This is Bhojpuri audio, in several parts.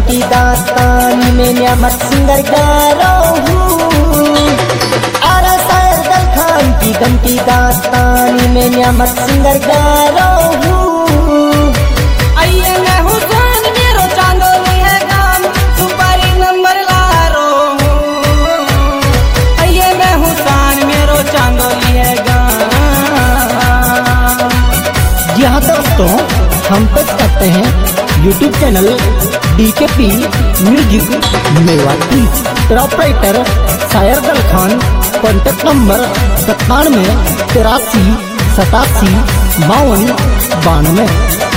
की दास्तानी में नियामत सिंगर गा रहा हूँ। आरा शायर दल खान की गम की दास्तानी में नियामत सिंगर गा रहा हूँ। आइए मैं हुसैन मेरो चांदोली है गाम सुपारी नंबर ला रहा हूँ। आइए मैं हुसैन मेरो चांदोली है गाम। यहाँ दोस्तों हम पेश करते हैं YouTube channel DKP music Mewati. Proprietor Shayar Dal खान। Contact number 97 83 87 52 92।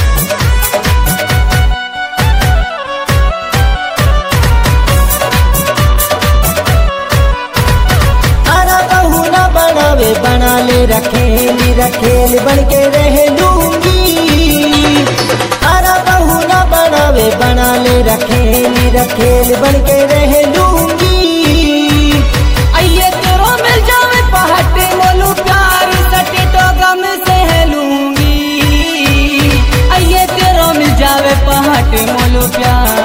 आरा बहू ना बनावे बना ले रखेली रखेल बन के रह लूंगी। आरा बहू ना बनावे बना ले रखेली रखेल बन के रह लूंगी। आइए तेरो मिल जावे पहाटे मोलू प्यार सटे तो गम से लूंगी। आइए तेरो मिल जावे पहाटे मोलू प्यार।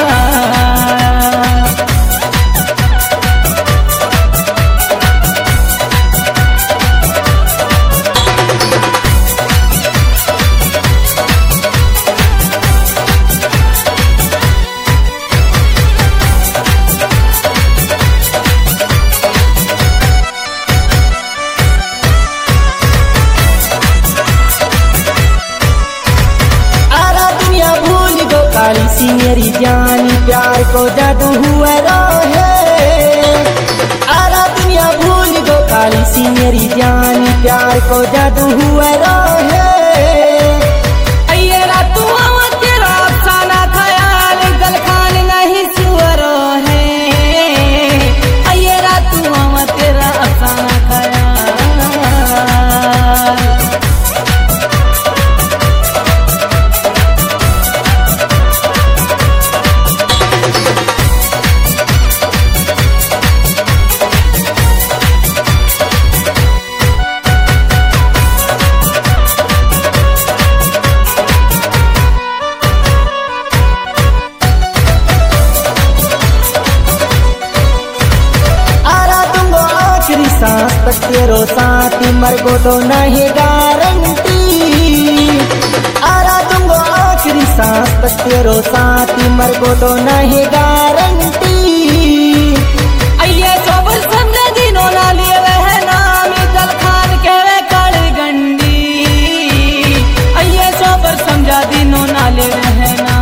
काली सी मेरी जानी प्यार को जादू हुआ है। आरा दुनिया भूल गो काली सी मेरी जानी प्यार को जादू हुआ है। आइए रातू आवा तेरा अफसाना ख्याल दल खान नहीं सुअर है। आइए रातू आवा तेरा अफसाना ख्याल। सांस तक तेरो साथी मर गो तो नहीं गारंटी। आरा दूंगो आखिरी सांस तक तेरो साथी मर गो तो नहीं गारंटी। आइए चौबल समझे दिनों ना लिए वह नाम दल खान के वे काली गंडी। आइए चौबल समझा दिनों ना ले वह नाम।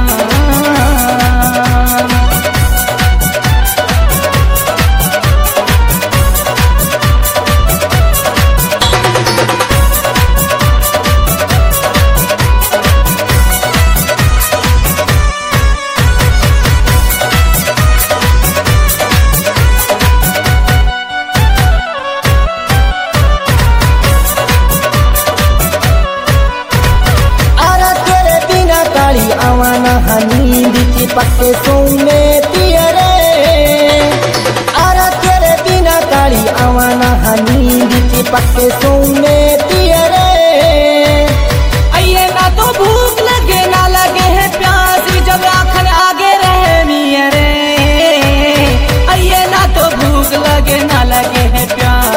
आवाना नींद की पक्के सोने पियरे। आरा तेरे बिना काली आवाना नींद की पक्के सोने पियरे। आइए ना तो भूख लगे ना लगे है प्यास जब आखन आगे रहे मियरे। आइए ना तो भूख लगे ना लगे है प्यास।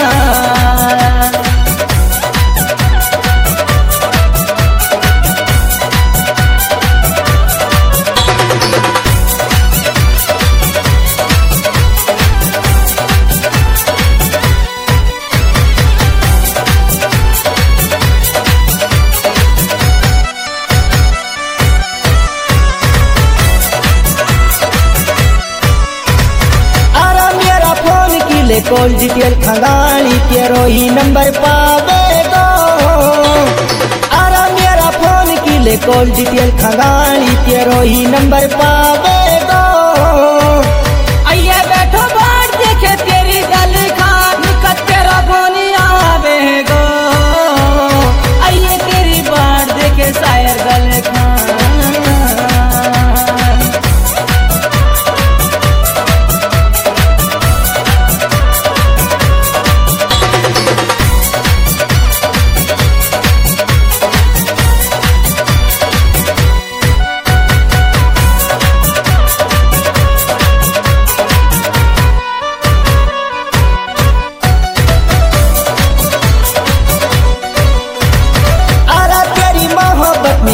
कॉल डिटेल खंगाली तेरो ही नंबर पावेगो। आरा मेरा फोन की ले कॉल डिटेल खंगाली तेरो ही नंबर पावेगो। आइए बैठो बाट देखे तेरी गल खान निकट तेरा फोन आवेगो। आइए तेरी बाट देखे शायर गल खान।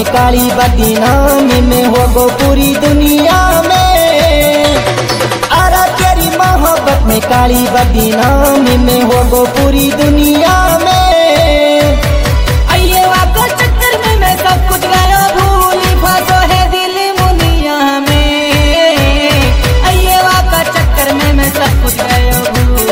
काली बदनामी में हो गो पूरी दुनिया में। आरा तेरी मोहब्बत में काली बदनामी में हो गो पूरी दुनिया में। अये वाको चक्कर में मैं सब कुछ गयो भूली फंसो है दिल मुनिया में। अये वाका चक्कर में मैं सब कुछ गयो भूल।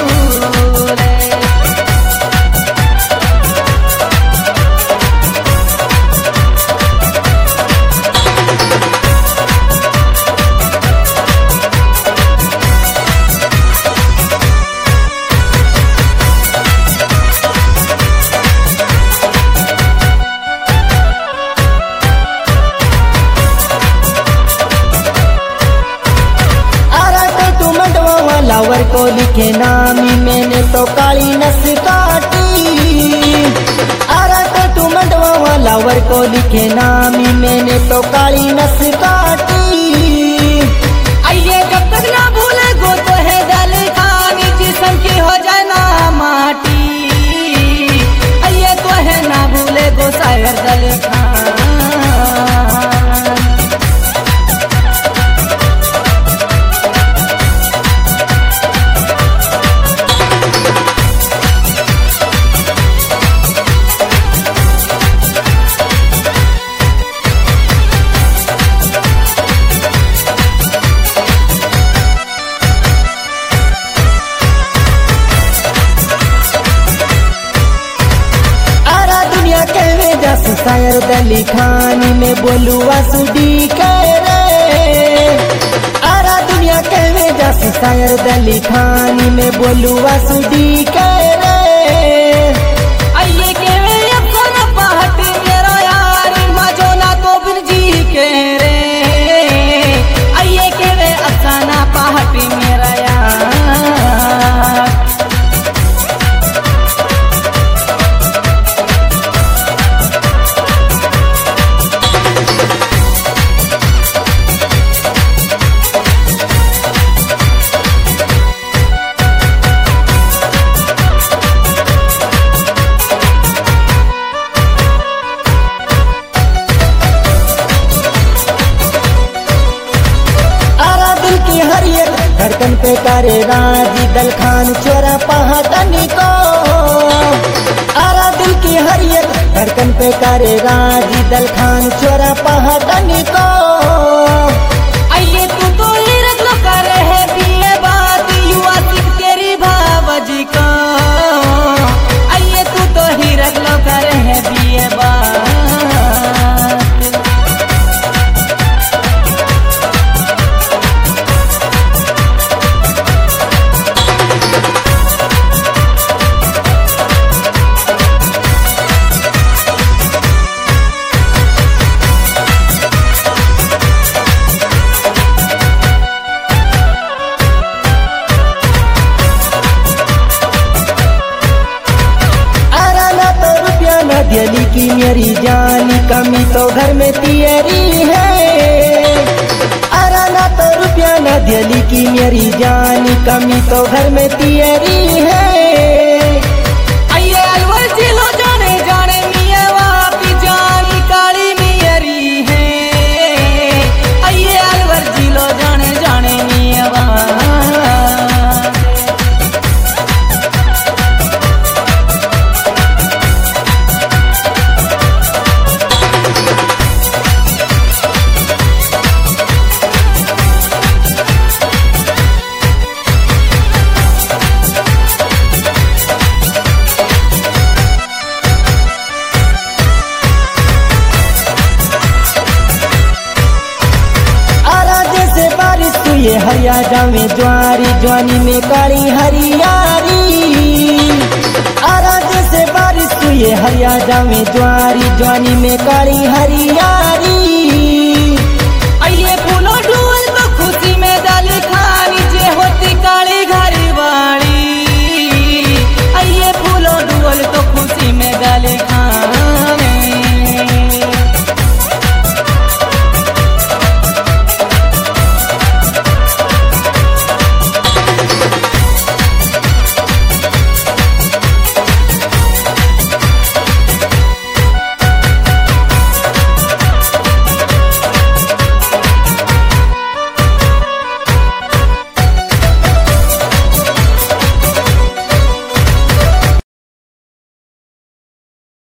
लावर को लिखे नामी मैंने तो काली नस काटी। आरा टू मंडवा लावर को लिखे नामी मैंने तो काली नस काटी। अये जब तक ना भूले गो तो है दल खानी जिसम की हो जाए ना माटी। अये तो है ना भूले गो शायर दल खान। शायर दली खानी में बोलुआ सुडी करे। आरा दुनिया कहवे जस शायर दली खानी में बोलुआ सुडी करे। अये केवे अपन पहट मेरा यार मजो ना तो बिन जी के रे। अये केवे असाना पहट मेरा यार। धड़कन पे करे राजी दल खान छोरा पहाटनी को। आरा दिल की हर एक धड़कन पे करे राजी दल खान छोरा पहाटनी को। अये तू तो ही रख लो करे है बीए बात युवा सिख तेरी भावजी को। अये तू तो ही रख लो करे है बीए बात। दिल्ली की मेरी जानी कमी तो घर में तेरी है। आरा ना तो रुपया ना दिल्ली की मेरी जानी कमी तो घर में तेरी है। अये अलवर जिलो जाने जाने मिया वापी जानी काली मेरी है। अये अलवर जिलो जाने जाने मिया ये हरिया जावे ज्वारी ज्वानी में काली हरियारी। आरा जैसे बारिश हुई हरिया जावे ज्वारी ज्वानी में काली हरियारी।